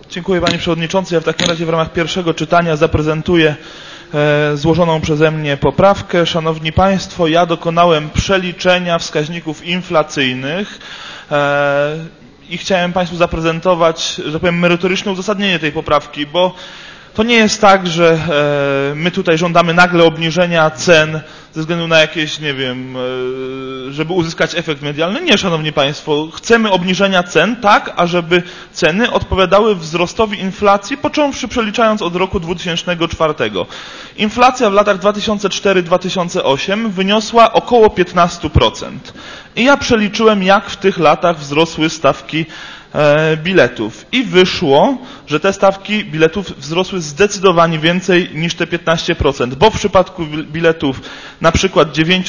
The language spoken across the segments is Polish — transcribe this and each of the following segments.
Dziękuję Panie Przewodniczący. Ja w takim razie w ramach pierwszego czytania zaprezentuję złożoną przeze mnie poprawkę. Szanowni Państwo, ja dokonałem przeliczenia wskaźników inflacyjnych i chciałem Państwu zaprezentować, że tak powiem, merytoryczne uzasadnienie tej poprawki, bo to nie jest tak, że my tutaj żądamy nagle obniżenia cen ze względu na jakieś, nie wiem, żeby uzyskać efekt medialny. Nie, Szanowni Państwo, chcemy obniżenia cen tak, ażeby ceny odpowiadały wzrostowi inflacji, począwszy przeliczając od roku 2004. Inflacja w latach 2004-2008 wyniosła około 15%. I ja przeliczyłem, jak w tych latach wzrosły stawki biletów. I wyszło, że te stawki biletów wzrosły zdecydowanie więcej niż te 15%, bo w przypadku biletów na przykład 9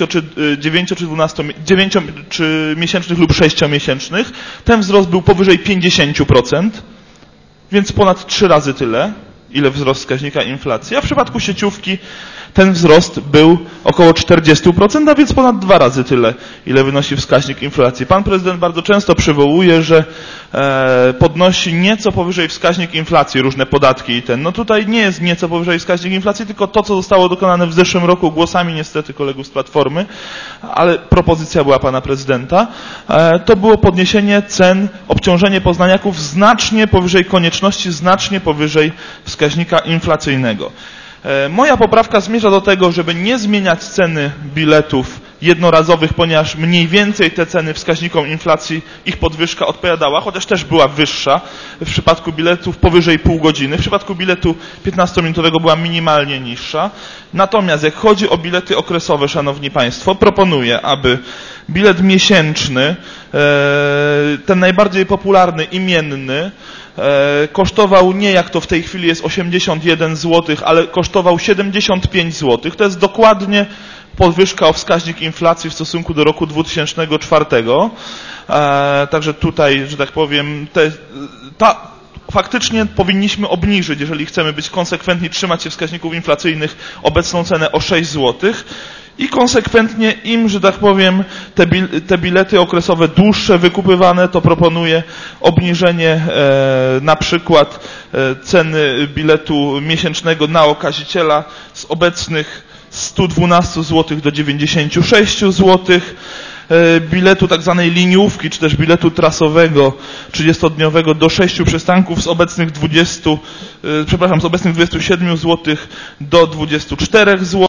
czy miesięcznych lub 6-miesięcznych ten wzrost był powyżej 50%, więc ponad 3 razy tyle, ile wzrost wskaźnika inflacji, a w przypadku sieciówki ten wzrost był około 40%, a więc ponad 2 razy tyle, ile wynosi wskaźnik inflacji. Pan prezydent bardzo często przywołuje, że podnosi nieco powyżej wskaźnik inflacji różne podatki i ten. No tutaj nie jest nieco powyżej wskaźnik inflacji, tylko to, co zostało dokonane w zeszłym roku głosami niestety kolegów z Platformy, ale propozycja była pana prezydenta, to było podniesienie cen, obciążenie poznaniaków znacznie powyżej konieczności, znacznie powyżej wskaźnika inflacyjnego. Moja poprawka zmierza do tego, żeby nie zmieniać ceny biletów jednorazowych, ponieważ mniej więcej te ceny wskaźnikom inflacji, ich podwyżka odpowiadała, chociaż też była wyższa w przypadku biletów powyżej pół godziny. W przypadku biletu 15-minutowego była minimalnie niższa. Natomiast jak chodzi o bilety okresowe, Szanowni Państwo, proponuję, aby bilet miesięczny, ten najbardziej popularny, imienny, kosztował nie jak to w tej chwili jest 81 zł, ale kosztował 75 zł. To jest dokładnie podwyżka o wskaźnik inflacji w stosunku do roku 2004. Także tutaj, że tak powiem, faktycznie powinniśmy obniżyć, jeżeli chcemy być konsekwentni, trzymać się wskaźników inflacyjnych, obecną cenę o 6 zł. I konsekwentnie im, że tak powiem, te bilety okresowe dłuższe wykupywane, to proponuję obniżenie na przykład ceny biletu miesięcznego na okaziciela z obecnych 112 zł do 96 zł, biletu tak zwanej liniówki, czy też biletu trasowego 30-dniowego do 6 przystanków z obecnych 27 zł do 24 zł.